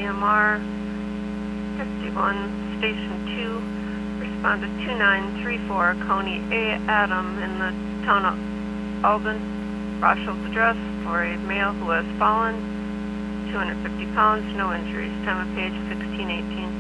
EMR 51, Station 2, responded 2934, Coney A. Adam in the town of Alden, Rochelle's address for a male who has fallen, 250 pounds, no injuries, time of page 1618.